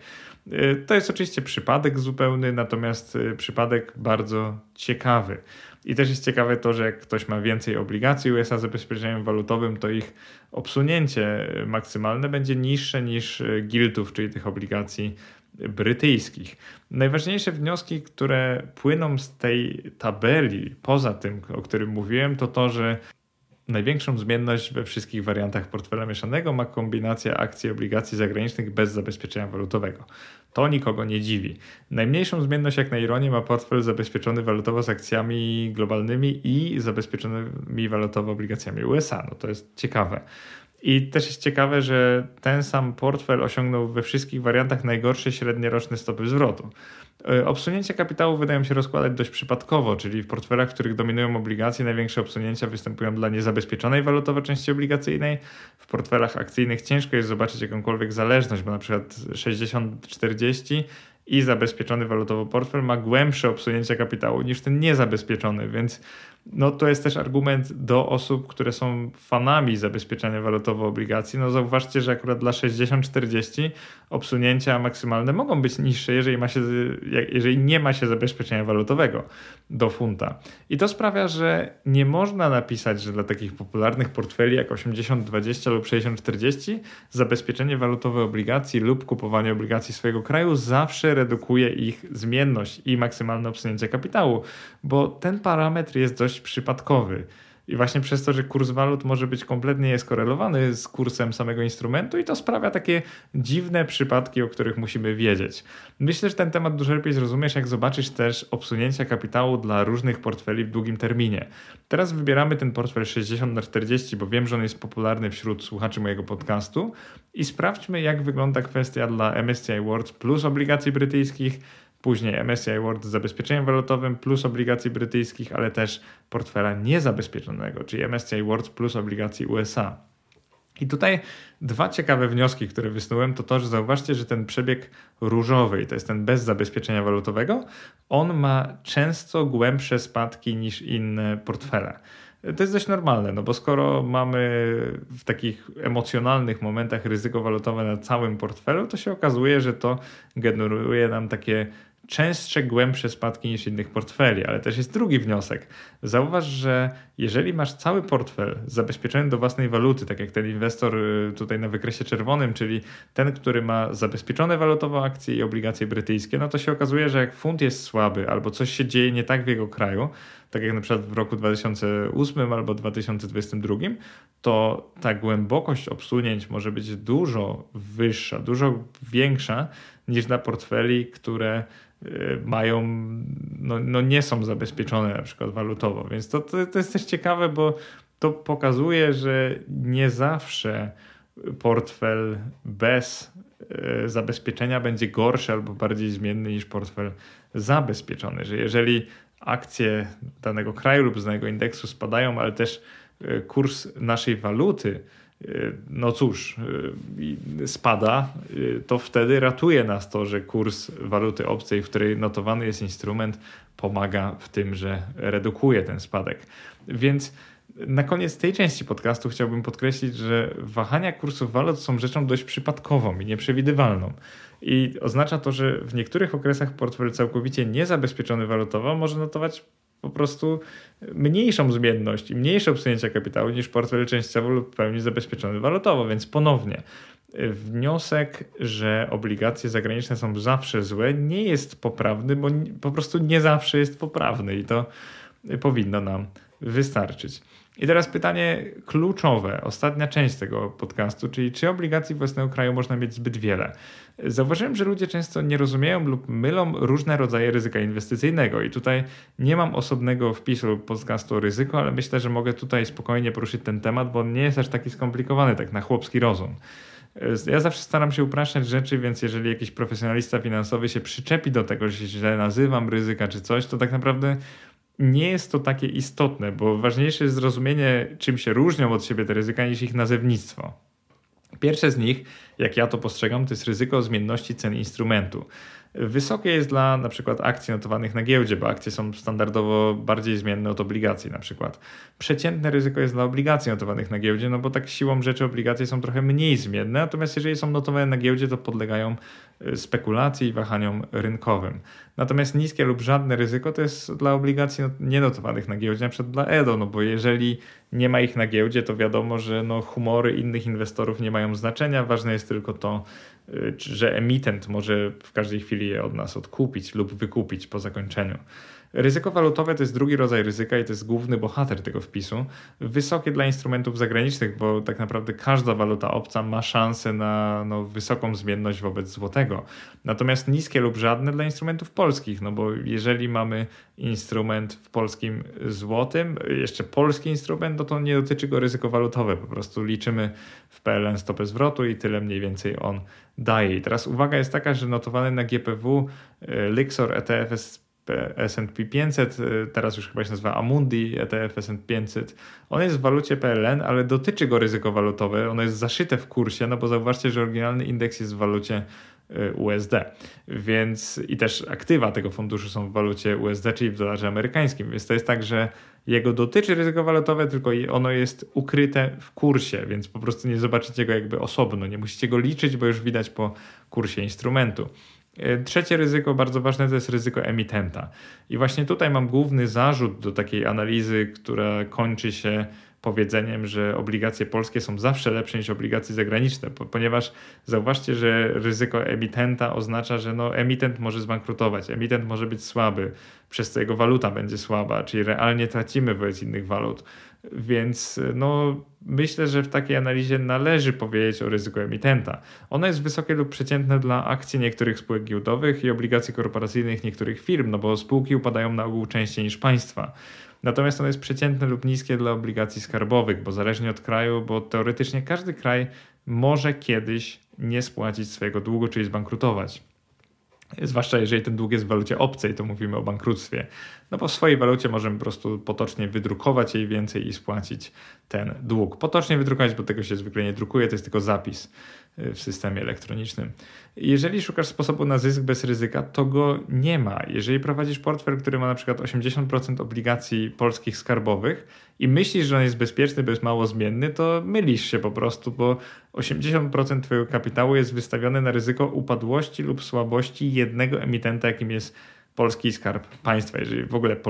To jest oczywiście przypadek zupełny, natomiast przypadek bardzo ciekawy. I też jest ciekawe to, że jak ktoś ma więcej obligacji USA z zabezpieczeniem walutowym, to ich obsunięcie maksymalne będzie niższe niż giltów, czyli tych obligacji brytyjskich. Najważniejsze wnioski, które płyną z tej tabeli, poza tym, o którym mówiłem, to to, że największą zmienność we wszystkich wariantach portfela mieszanego ma kombinacja akcji i obligacji zagranicznych bez zabezpieczenia walutowego. To nikogo nie dziwi. Najmniejszą zmienność, jak na ironię, ma portfel zabezpieczony walutowo z akcjami globalnymi i zabezpieczonymi walutowo obligacjami USA. No to jest ciekawe. I też jest ciekawe, że ten sam portfel osiągnął we wszystkich wariantach najgorsze średnioroczne stopy zwrotu. Obsunięcia kapitału wydają się rozkładać dość przypadkowo, czyli w portfelach, w których dominują obligacje, największe obsunięcia występują dla niezabezpieczonej walutowo części obligacyjnej. W portfelach akcyjnych ciężko jest zobaczyć jakąkolwiek zależność, bo na przykład 60-40 i zabezpieczony walutowo portfel ma głębsze obsunięcia kapitału niż ten niezabezpieczony, więc to jest też argument do osób, które są fanami zabezpieczenia walutowo obligacji. Zauważcie, że akurat dla 60-40 obsunięcia maksymalne mogą być niższe, jeżeli nie ma się zabezpieczenia walutowego do funta. I to sprawia, że nie można napisać, że dla takich popularnych portfeli jak 80-20 lub 60-40 zabezpieczenie walutowe obligacji lub kupowanie obligacji swojego kraju zawsze redukuje ich zmienność i maksymalne obsunięcie kapitału, bo ten parametr jest dość przypadkowy. I właśnie przez to, że kurs walut może być kompletnie nieskorelowany z kursem samego instrumentu i to sprawia takie dziwne przypadki, o których musimy wiedzieć. Myślę, że ten temat dużo lepiej zrozumiesz, jak zobaczysz też obsunięcia kapitału dla różnych portfeli w długim terminie. Teraz wybieramy ten portfel 60/40, bo wiem, że on jest popularny wśród słuchaczy mojego podcastu i sprawdźmy, jak wygląda kwestia dla MSCI World plus obligacji brytyjskich, później MSCI World z zabezpieczeniem walutowym plus obligacji brytyjskich, ale też portfela niezabezpieczonego, czyli MSCI World plus obligacji USA. I tutaj dwa ciekawe wnioski, które wysnułem, to, że zauważcie, że ten przebieg różowy, to jest ten bez zabezpieczenia walutowego, on ma często głębsze spadki niż inne portfele. To jest dość normalne, bo skoro mamy w takich emocjonalnych momentach ryzyko walutowe na całym portfelu, to się okazuje, że to generuje nam takie częstsze, głębsze spadki niż innych portfeli, ale też jest drugi wniosek. Zauważ, że jeżeli masz cały portfel zabezpieczony do własnej waluty, tak jak ten inwestor tutaj na wykresie czerwonym, czyli ten, który ma zabezpieczone walutowo akcje i obligacje brytyjskie, to się okazuje, że jak funt jest słaby albo coś się dzieje nie tak w jego kraju, tak jak na przykład w roku 2008 albo 2022, to ta głębokość obsunięć może być dużo wyższa, dużo większa niż na portfeli, które mają, nie są zabezpieczone na przykład walutowo. Więc to jest też ciekawe, bo to pokazuje, że nie zawsze portfel bez zabezpieczenia będzie gorszy albo bardziej zmienny niż portfel zabezpieczony. Że jeżeli akcje danego kraju lub danego indeksu spadają, ale też kurs naszej waluty spada, to wtedy ratuje nas to, że kurs waluty obcej, w której notowany jest instrument, pomaga w tym, że redukuje ten spadek. Więc na koniec tej części podcastu chciałbym podkreślić, że wahania kursów walut są rzeczą dość przypadkową i nieprzewidywalną. I oznacza to, że w niektórych okresach portfel całkowicie niezabezpieczony walutowo może notować po prostu mniejszą zmienność i mniejsze obsunięcia kapitału niż portfel częściowo lub w pełni zabezpieczony walutowo. Więc ponownie wniosek, że obligacje zagraniczne są zawsze złe, nie jest poprawny, bo po prostu nie zawsze jest poprawny i to powinno nam wystarczyć. I teraz pytanie kluczowe, ostatnia część tego podcastu, czyli czy obligacji własnego kraju można mieć zbyt wiele? Zauważyłem, że ludzie często nie rozumieją lub mylą różne rodzaje ryzyka inwestycyjnego i tutaj nie mam osobnego wpisu podcastu o ryzyku, ale myślę, że mogę tutaj spokojnie poruszyć ten temat, bo on nie jest aż taki skomplikowany, tak na chłopski rozum. Ja zawsze staram się upraszczać rzeczy, więc jeżeli jakiś profesjonalista finansowy się przyczepi do tego, że źle nazywam ryzyka czy coś, to tak naprawdę nie jest to takie istotne, bo ważniejsze jest zrozumienie, czym się różnią od siebie te ryzyka, niż ich nazewnictwo. Pierwsze z nich, jak ja to postrzegam, to jest ryzyko zmienności cen instrumentu. Wysokie jest dla na przykład akcji notowanych na giełdzie, bo akcje są standardowo bardziej zmienne od obligacji na przykład. Przeciętne ryzyko jest dla obligacji notowanych na giełdzie, bo tak siłą rzeczy obligacje są trochę mniej zmienne, natomiast jeżeli są notowane na giełdzie, to podlegają spekulacji i wahaniom rynkowym. Natomiast niskie lub żadne ryzyko to jest dla obligacji nienotowanych na giełdzie, na przykład dla EDO, bo jeżeli nie ma ich na giełdzie, to wiadomo, że humory innych inwestorów nie mają znaczenia, ważne jest tylko to, że emitent może w każdej chwili je od nas odkupić lub wykupić po zakończeniu. Ryzyko walutowe to jest drugi rodzaj ryzyka i to jest główny bohater tego wpisu. Wysokie dla instrumentów zagranicznych, bo tak naprawdę każda waluta obca ma szansę na wysoką zmienność wobec złotego. Natomiast niskie lub żadne dla instrumentów polskich, no bo jeżeli mamy instrument w polskim złotym, jeszcze polski instrument, no to nie dotyczy go ryzyko walutowe. Po prostu liczymy w PLN stopę zwrotu i tyle mniej więcej on daje. I teraz uwaga jest taka, że notowany na GPW Lyxor ETF S&P 500, teraz już chyba się nazywa Amundi ETF S&P 500. On jest w walucie PLN, ale dotyczy go ryzyko walutowe. Ono jest zaszyte w kursie, no bo zauważcie, że oryginalny indeks jest w walucie USD, więc i też aktywa tego funduszu są w walucie USD, czyli w dolarze amerykańskim, więc to jest tak, że jego dotyczy ryzyko walutowe, tylko ono jest ukryte w kursie, więc po prostu nie zobaczycie go jakby osobno, nie musicie go liczyć, bo już widać po kursie instrumentu. Trzecie ryzyko, bardzo ważne, to jest ryzyko emitenta. I właśnie tutaj mam główny zarzut do takiej analizy, która kończy się powiedzeniem, że obligacje polskie są zawsze lepsze niż obligacje zagraniczne, ponieważ zauważcie, że ryzyko emitenta oznacza, że emitent może zbankrutować, emitent może być słaby, przez co jego waluta będzie słaba, czyli realnie tracimy wobec innych walut. Więc myślę, że w takiej analizie należy powiedzieć o ryzyku emitenta. Ono jest wysokie lub przeciętne dla akcji niektórych spółek giełdowych i obligacji korporacyjnych niektórych firm, bo spółki upadają na ogół częściej niż państwa. Natomiast ono jest przeciętne lub niskie dla obligacji skarbowych, bo zależnie od kraju, bo teoretycznie każdy kraj może kiedyś nie spłacić swojego długu, czyli zbankrutować. Zwłaszcza jeżeli ten dług jest w walucie obcej, to mówimy o bankructwie. No bo w swojej walucie możemy po prostu potocznie wydrukować jej więcej i spłacić ten dług. Potocznie wydrukować, bo tego się zwykle nie drukuje, to jest tylko zapis w systemie elektronicznym. Jeżeli szukasz sposobu na zysk bez ryzyka, to go nie ma. Jeżeli prowadzisz portfel, który ma na przykład 80% obligacji polskich skarbowych i myślisz, że on jest bezpieczny, bo jest mało zmienny, to mylisz się po prostu, bo 80% twojego kapitału jest wystawione na ryzyko upadłości lub słabości jednego emitenta, jakim jest polski Skarb Państwa, jeżeli w ogóle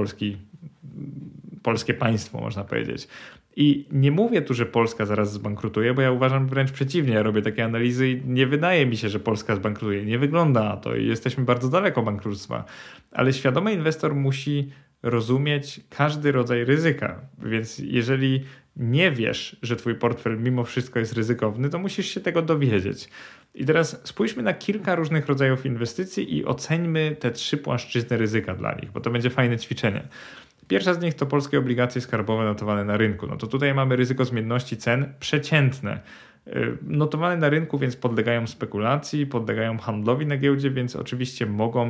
polskie państwo, można powiedzieć. I nie mówię tu, że Polska zaraz zbankrutuje, bo ja uważam wręcz przeciwnie. Ja robię takie analizy i nie wydaje mi się, że Polska zbankrutuje. Nie wygląda na to i jesteśmy bardzo daleko bankructwa. Ale świadomy inwestor musi rozumieć każdy rodzaj ryzyka. Więc jeżeli nie wiesz, że twój portfel mimo wszystko jest ryzykowny, to musisz się tego dowiedzieć. I teraz spójrzmy na kilka różnych rodzajów inwestycji i oceńmy te 3 płaszczyzny ryzyka dla nich, bo to będzie fajne ćwiczenie. Pierwsza z nich to polskie obligacje skarbowe notowane na rynku. No to tutaj mamy ryzyko zmienności cen przeciętne. Notowane na rynku, więc podlegają spekulacji, podlegają handlowi na giełdzie, więc oczywiście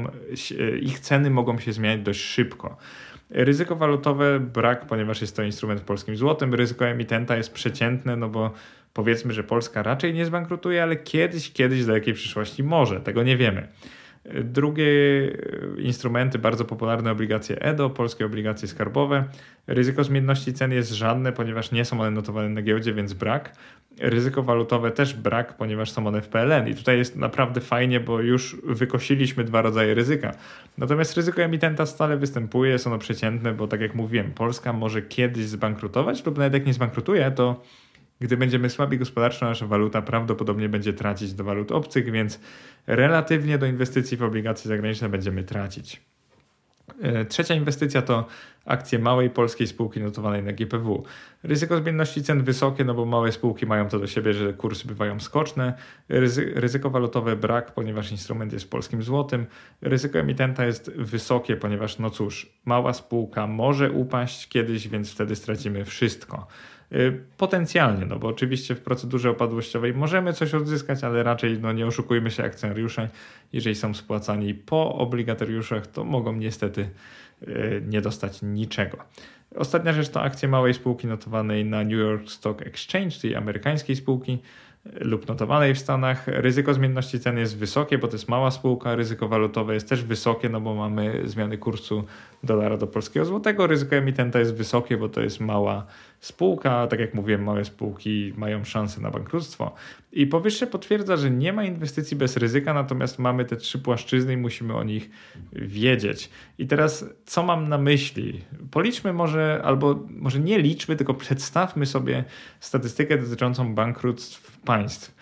ich ceny mogą się zmieniać dość szybko. Ryzyko walutowe brak, ponieważ jest to instrument w polskim złotym. Ryzyko emitenta jest przeciętne, no bo powiedzmy, że Polska raczej nie zbankrutuje, ale kiedyś w dalekiej przyszłości może. Tego nie wiemy. Drugie instrumenty, bardzo popularne obligacje EDO, polskie obligacje skarbowe. Ryzyko zmienności cen jest żadne, ponieważ nie są one notowane na giełdzie, więc brak. Ryzyko walutowe też brak, ponieważ są one w PLN. I tutaj jest naprawdę fajnie, bo już wykosiliśmy 2 rodzaje ryzyka. Natomiast ryzyko emitenta stale występuje, jest ono przeciętne, bo tak jak mówiłem, Polska może kiedyś zbankrutować lub nawet jak nie zbankrutuje, to gdy będziemy słabi gospodarczo, nasza waluta prawdopodobnie będzie tracić do walut obcych, więc relatywnie do inwestycji w obligacje zagraniczne będziemy tracić. Trzecia inwestycja to akcje małej polskiej spółki notowanej na GPW. Ryzyko zmienności cen wysokie, no bo małe spółki mają to do siebie, że kursy bywają skoczne. Ryzyko walutowe brak, ponieważ instrument jest w polskim złotym. Ryzyko emitenta jest wysokie, ponieważ mała spółka może upaść kiedyś, więc wtedy stracimy wszystko. Potencjalnie, no bo oczywiście w procedurze opadłościowej możemy coś odzyskać, ale raczej nie oszukujmy się, akcjonariusze, jeżeli są spłacani po obligatariuszach, to mogą niestety nie dostać niczego. Ostatnia rzecz to akcje małej spółki notowanej na New York Stock Exchange, czyli amerykańskiej spółki lub notowanej w Stanach. Ryzyko zmienności cen jest wysokie, bo to jest mała spółka. Ryzyko walutowe jest też wysokie, no bo mamy zmiany kursu dolara do polskiego złotego. Ryzyko emitenta jest wysokie, bo to jest mała spółka. Tak jak mówiłem, małe spółki mają szansę na bankructwo. I powyższe potwierdza, że nie ma inwestycji bez ryzyka, natomiast mamy te 3 płaszczyzny i musimy o nich wiedzieć. I teraz co mam na myśli? Policzmy może nie liczmy, tylko przedstawmy sobie statystykę dotyczącą bankructw państw.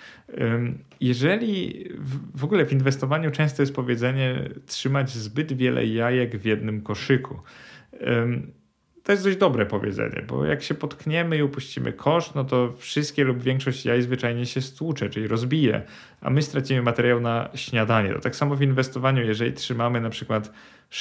Jeżeli w ogóle w inwestowaniu często jest powiedzenie trzymać zbyt wiele jajek w jednym koszyku. To jest dość dobre powiedzenie, bo jak się potkniemy i upuścimy kosz, no to wszystkie lub większość jaj zwyczajnie się stłucze, czyli rozbije, a my stracimy materiał na śniadanie. To tak samo w inwestowaniu, jeżeli trzymamy na przykład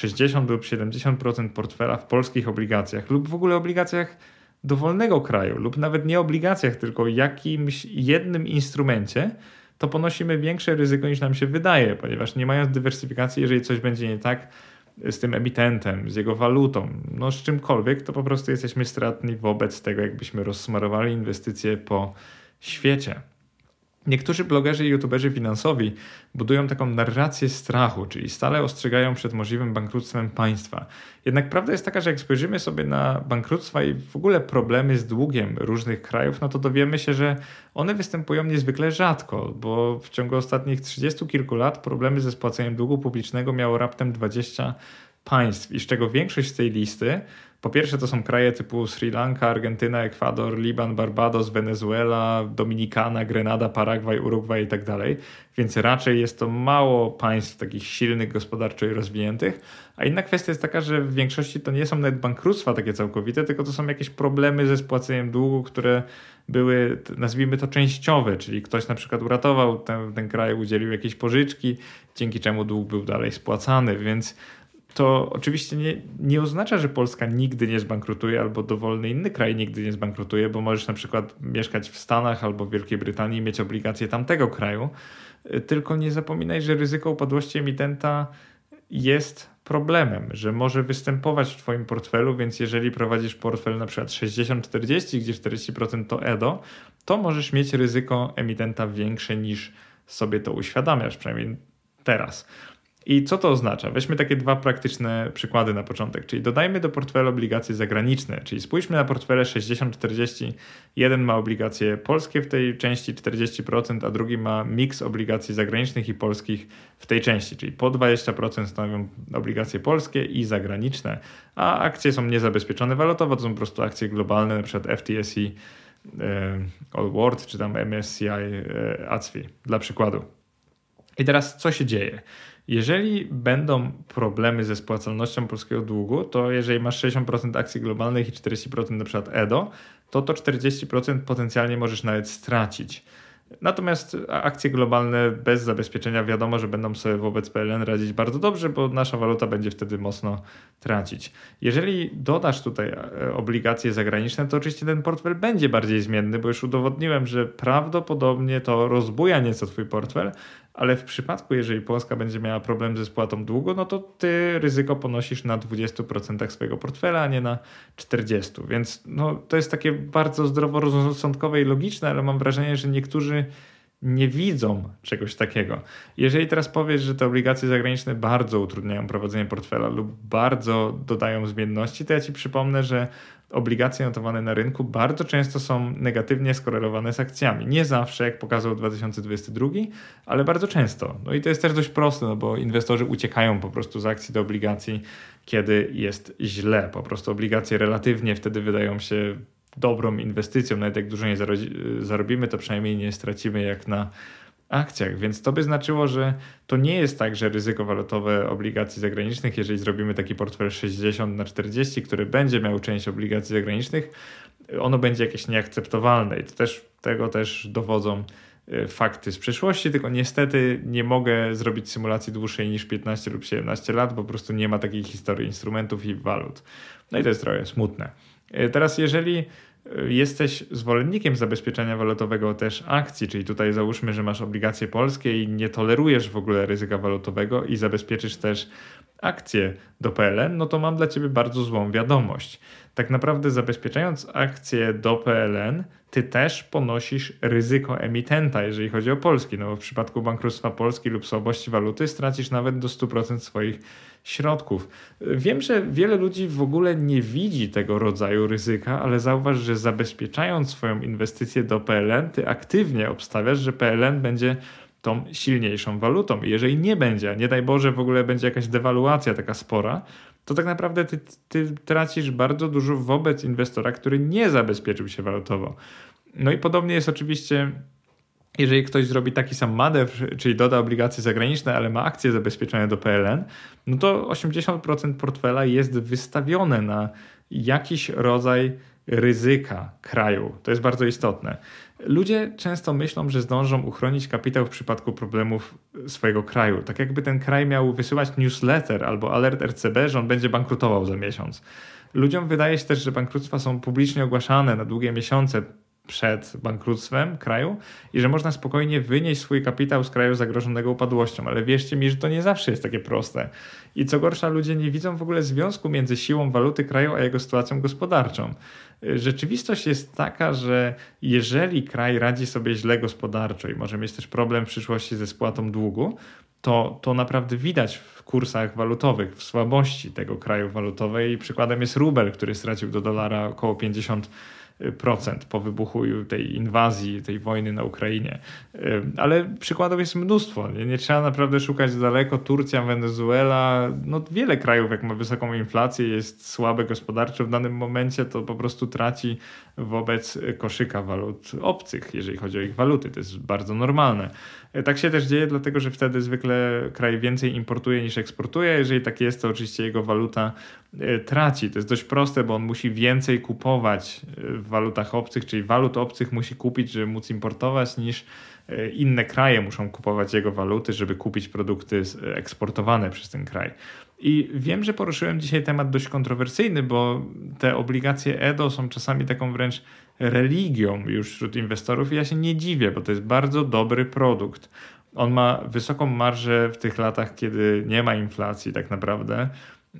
60 lub 70% portfela w polskich obligacjach lub w ogóle obligacjach dowolnego kraju lub nawet nie obligacjach, tylko jakimś jednym instrumencie, to ponosimy większe ryzyko niż nam się wydaje, ponieważ nie mając dywersyfikacji, jeżeli coś będzie nie tak z tym emitentem, z jego walutą, no z czymkolwiek, to po prostu jesteśmy stratni wobec tego, jakbyśmy rozsmarowali inwestycje po świecie. Niektórzy blogerzy i youtuberzy finansowi budują taką narrację strachu, czyli stale ostrzegają przed możliwym bankructwem państwa. Jednak prawda jest taka, że jak spojrzymy sobie na bankructwa i w ogóle problemy z długiem różnych krajów, no to dowiemy się, że one występują niezwykle rzadko, bo w ciągu ostatnich 30 kilku lat problemy ze spłaceniem długu publicznego miało raptem 20 państw, i z czego większość z tej listy, po pierwsze to są kraje typu Sri Lanka, Argentyna, Ekwador, Liban, Barbados, Wenezuela, Dominikana, Grenada, Paragwaj, Urugwaj i tak dalej, więc raczej jest to mało państw takich silnych gospodarczo i rozwiniętych, a inna kwestia jest taka, że w większości to nie są nawet bankructwa takie całkowite, tylko to są jakieś problemy ze spłaceniem długu, które były, nazwijmy to, częściowe, czyli ktoś na przykład uratował ten kraj, udzielił jakiejś pożyczki, dzięki czemu dług był dalej spłacany, więc to oczywiście nie oznacza, że Polska nigdy nie zbankrutuje albo dowolny inny kraj nigdy nie zbankrutuje, bo możesz na przykład mieszkać w Stanach albo w Wielkiej Brytanii i mieć obligacje tamtego kraju, tylko nie zapominaj, że ryzyko upadłości emitenta jest problemem, że może występować w twoim portfelu, więc jeżeli prowadzisz portfel na przykład 60-40, gdzie 40% to EDO, to możesz mieć ryzyko emitenta większe niż sobie to uświadamiasz, przynajmniej teraz. I co to oznacza? Weźmy takie dwa praktyczne przykłady na początek, czyli dodajmy do portfela obligacje zagraniczne, czyli spójrzmy na portfele 60-40, jeden ma obligacje polskie w tej części 40%, a drugi ma miks obligacji zagranicznych i polskich w tej części, czyli po 20% stanowią obligacje polskie i zagraniczne, a akcje są niezabezpieczone walutowo, to są po prostu akcje globalne, na przykład FTSE All World czy tam MSCI ACWI dla przykładu. I teraz co się dzieje? Jeżeli będą problemy ze spłacalnością polskiego długu, to jeżeli masz 60% akcji globalnych i 40% na przykład EDO, to 40% potencjalnie możesz nawet stracić. Natomiast akcje globalne bez zabezpieczenia wiadomo, że będą sobie wobec PLN radzić bardzo dobrze, bo nasza waluta będzie wtedy mocno tracić. Jeżeli dodasz tutaj obligacje zagraniczne, to oczywiście ten portfel będzie bardziej zmienny, bo już udowodniłem, że prawdopodobnie to rozbuja nieco twój portfel, ale w przypadku, jeżeli Polska będzie miała problem ze spłatą długu, no to ty ryzyko ponosisz na 20% swojego portfela, a nie na 40%. Więc no, to jest takie bardzo zdroworozsądkowe i logiczne, ale mam wrażenie, że niektórzy nie widzą czegoś takiego. Jeżeli teraz powiesz, że te obligacje zagraniczne bardzo utrudniają prowadzenie portfela lub bardzo dodają zmienności, to ja ci przypomnę, że obligacje notowane na rynku bardzo często są negatywnie skorelowane z akcjami. Nie zawsze, jak pokazał 2022, ale bardzo często. No i to jest też dość proste, no bo inwestorzy uciekają po prostu z akcji do obligacji, kiedy jest źle. Po prostu obligacje relatywnie wtedy wydają się dobrą inwestycją. Nawet jak dużo nie zarobimy, to przynajmniej nie stracimy jak na akcjach, więc to by znaczyło, że to nie jest tak, że ryzyko walutowe obligacji zagranicznych, jeżeli zrobimy taki portfel 60/40, który będzie miał część obligacji zagranicznych, ono będzie jakieś nieakceptowalne i tego też dowodzą fakty z przeszłości, tylko niestety nie mogę zrobić symulacji dłuższej niż 15 lub 17 lat, bo po prostu nie ma takiej historii instrumentów i walut. No i to jest trochę smutne. Teraz jeżeli jesteś zwolennikiem zabezpieczenia walutowego też akcji, czyli tutaj załóżmy, że masz obligacje polskie i nie tolerujesz w ogóle ryzyka walutowego i zabezpieczysz też akcje do PLN, no to mam dla ciebie bardzo złą wiadomość. Tak naprawdę zabezpieczając akcje do PLN, ty też ponosisz ryzyko emitenta, jeżeli chodzi o Polski. No bo w przypadku bankructwa Polski lub słabości waluty stracisz nawet do 100% swoich środków. Wiem, że wiele ludzi w ogóle nie widzi tego rodzaju ryzyka, ale zauważ, że zabezpieczając swoją inwestycję do PLN, ty aktywnie obstawiasz, że PLN będzie tą silniejszą walutą. I jeżeli nie będzie, a nie daj Boże w ogóle będzie jakaś dewaluacja taka spora, to tak naprawdę ty tracisz bardzo dużo wobec inwestora, który nie zabezpieczył się walutowo. No i podobnie jest oczywiście Jeżeli ktoś zrobi taki sam manewr, czyli doda obligacje zagraniczne, ale ma akcje zabezpieczone do PLN, no to 80% portfela jest wystawione na jakiś rodzaj ryzyka kraju. To jest bardzo istotne. Ludzie często myślą, że zdążą uchronić kapitał w przypadku problemów swojego kraju. Tak jakby ten kraj miał wysyłać newsletter albo alert RCB, że on będzie bankrutował za miesiąc. Ludziom wydaje się też, że bankructwa są publicznie ogłaszane na długie miesiące przed bankructwem kraju i że można spokojnie wynieść swój kapitał z kraju zagrożonego upadłością, ale wierzcie mi, że to nie zawsze jest takie proste. I co gorsza, ludzie nie widzą w ogóle związku między siłą waluty kraju a jego sytuacją gospodarczą. Rzeczywistość jest taka, że jeżeli kraj radzi sobie źle gospodarczo i może mieć też problem w przyszłości ze spłatą długu, to naprawdę widać w kursach walutowych, w słabości tego kraju walutowej. Przykładem jest rubel, który stracił do dolara około 50% po wybuchu tej inwazji, tej wojny na Ukrainie. Ale przykładów jest mnóstwo. Nie trzeba naprawdę szukać daleko. Turcja, Wenezuela, no wiele krajów, jak ma wysoką inflację, jest słabe gospodarczo w danym momencie, to po prostu traci wobec koszyka walut obcych, jeżeli chodzi o ich waluty. To jest bardzo normalne. Tak się też dzieje, dlatego że wtedy zwykle kraj więcej importuje niż eksportuje. Jeżeli tak jest, to oczywiście jego waluta traci. To jest dość proste, bo on musi więcej kupować w walutach obcych, czyli walut obcych musi kupić, żeby móc importować, niż inne kraje muszą kupować jego waluty, żeby kupić produkty eksportowane przez ten kraj. I wiem, że poruszyłem dzisiaj temat dość kontrowersyjny, bo te obligacje EDO są czasami taką wręcz religią już wśród inwestorów i ja się nie dziwię, bo to jest bardzo dobry produkt. On ma wysoką marżę w tych latach, kiedy nie ma inflacji tak naprawdę.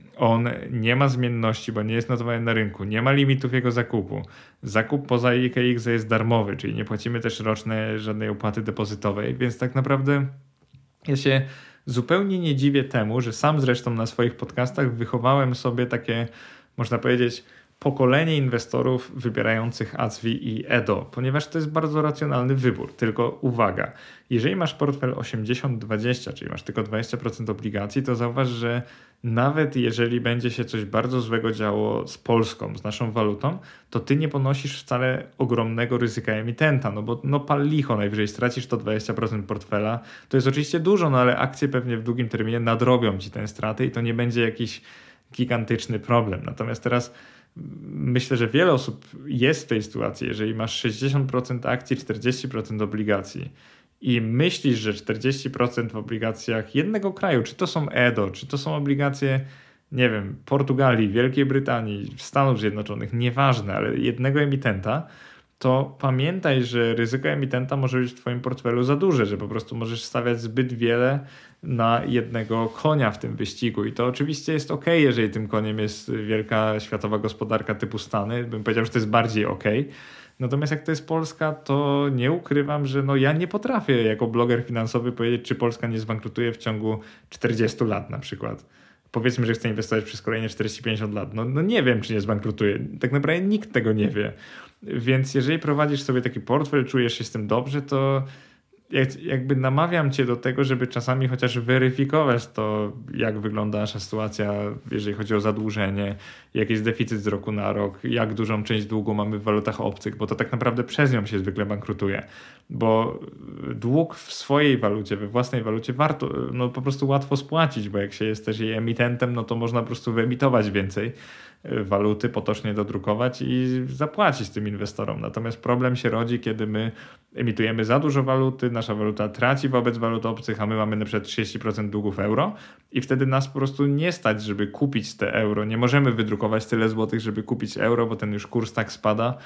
On nie ma zmienności, bo nie jest notowany na rynku. Nie ma limitów jego zakupu. Zakup poza IKX jest darmowy, czyli nie płacimy też rocznej żadnej opłaty depozytowej, więc tak naprawdę ja się zupełnie nie dziwię temu, że sam zresztą na swoich podcastach wychowałem sobie takie, można powiedzieć, pokolenie inwestorów wybierających ACWI i EDO, ponieważ to jest bardzo racjonalny wybór. Tylko uwaga, jeżeli masz portfel 80-20, czyli masz tylko 20% obligacji, to zauważ, że nawet jeżeli będzie się coś bardzo złego działo z Polską, z naszą walutą, to ty nie ponosisz wcale ogromnego ryzyka emitenta, no bo pal licho, najwyżej stracisz to 20% portfela. To jest oczywiście dużo, no ale akcje pewnie w długim terminie nadrobią ci tę stratę i to nie będzie jakiś gigantyczny problem. Natomiast teraz myślę, że wiele osób jest w tej sytuacji, jeżeli masz 60% akcji, 40% obligacji i myślisz, że 40% w obligacjach jednego kraju, czy to są EDO, czy to są obligacje, nie wiem, Portugalii, Wielkiej Brytanii, Stanów Zjednoczonych, nieważne, ale jednego emitenta, to pamiętaj, że ryzyko emitenta może być w twoim portfelu za duże, że po prostu możesz stawiać zbyt wiele na jednego konia w tym wyścigu i to oczywiście jest ok, jeżeli tym koniem jest wielka światowa gospodarka typu Stany, bym powiedział, że to jest bardziej ok. Natomiast jak to jest Polska, to nie ukrywam, że ja nie potrafię jako bloger finansowy powiedzieć, czy Polska nie zbankrutuje w ciągu 40 lat na przykład. Powiedzmy, że chcę inwestować przez kolejne 40-50 lat. No nie wiem, czy nie zbankrutuje. Tak naprawdę nikt tego nie wie. Więc jeżeli prowadzisz sobie taki portfel, czujesz się z tym dobrze, to jakby namawiam cię do tego, żeby czasami chociaż weryfikować to, jak wygląda nasza sytuacja, jeżeli chodzi o zadłużenie, jaki jest deficyt z roku na rok, jak dużą część długu mamy w walutach obcych, bo to tak naprawdę przez nią się zwykle bankrutuje. Bo dług w swojej walucie, we własnej walucie warto, po prostu łatwo spłacić, bo jak się jest też jej emitentem, to można po prostu wyemitować więcej waluty, potocznie dodrukować i zapłacić tym inwestorom. Natomiast problem się rodzi, kiedy my emitujemy za dużo waluty, nasza waluta traci wobec walut obcych, a my mamy na przykład 30% długów euro i wtedy nas po prostu nie stać, żeby kupić te euro. Nie możemy wydrukować tyle złotych, żeby kupić euro, bo ten już kurs tak spada,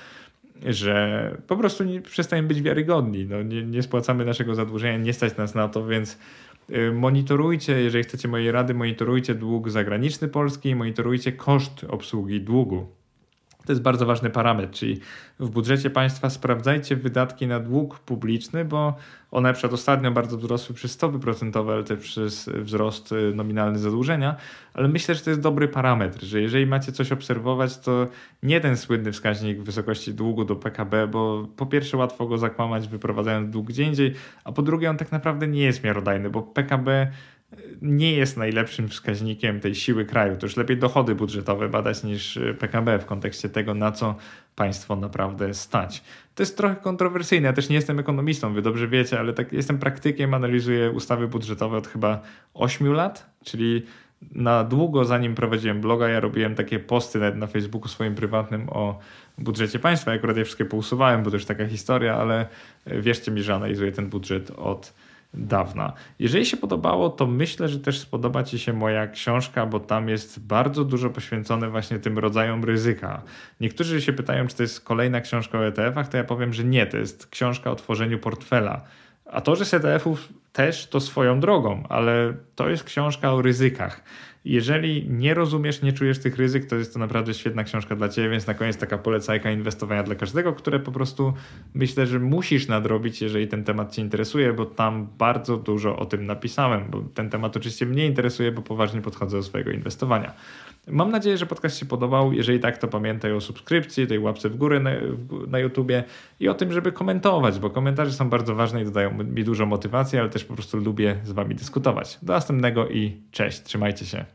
że po prostu przestajemy być wiarygodni. Nie spłacamy naszego zadłużenia, nie stać nas na to, więc monitorujcie, jeżeli chcecie mojej rady, monitorujcie dług zagraniczny Polski, monitorujcie koszt obsługi długu. To jest bardzo ważny parametr, czyli w budżecie państwa sprawdzajcie wydatki na dług publiczny, bo one na przykład ostatnio bardzo wzrosły przez stopy procentowe, ale też przez wzrost nominalny zadłużenia, ale myślę, że to jest dobry parametr, że jeżeli macie coś obserwować, to nie ten słynny wskaźnik wysokości długu do PKB, bo po pierwsze łatwo go zakłamać wyprowadzając dług gdzie indziej, a po drugie on tak naprawdę nie jest miarodajny, bo PKB nie jest najlepszym wskaźnikiem tej siły kraju. To już lepiej dochody budżetowe badać niż PKB w kontekście tego, na co państwo naprawdę stać. To jest trochę kontrowersyjne. Ja też nie jestem ekonomistą, wy dobrze wiecie, ale tak jestem praktykiem, analizuję ustawy budżetowe od chyba 8 lat, czyli na długo zanim prowadziłem bloga, ja robiłem takie posty nawet na Facebooku swoim prywatnym o budżecie państwa. Ja akurat je wszystkie pousuwałem, bo to już taka historia, ale wierzcie mi, że analizuję ten budżet od dawna. Jeżeli się podobało, to myślę, że też spodoba ci się moja książka, bo tam jest bardzo dużo poświęcone właśnie tym rodzajom ryzyka. Niektórzy się pytają, czy to jest kolejna książka o ETF-ach, to ja powiem, że nie, to jest książka o tworzeniu portfela. A to, że z ETF-ów też to swoją drogą, ale to jest książka o ryzykach. Jeżeli nie rozumiesz, nie czujesz tych ryzyk, to jest to naprawdę świetna książka dla ciebie, więc na koniec taka polecajka inwestowania dla każdego, które po prostu myślę, że musisz nadrobić, jeżeli ten temat cię interesuje, bo tam bardzo dużo o tym napisałem, bo ten temat oczywiście mnie interesuje, bo poważnie podchodzę do swojego inwestowania. Mam nadzieję, że podcast się podobał. Jeżeli tak, to pamiętaj o subskrypcji, tej łapce w górę na YouTubie i o tym, żeby komentować, bo komentarze są bardzo ważne i dodają mi dużo motywacji, ale też po prostu lubię z wami dyskutować. Do następnego i cześć, trzymajcie się.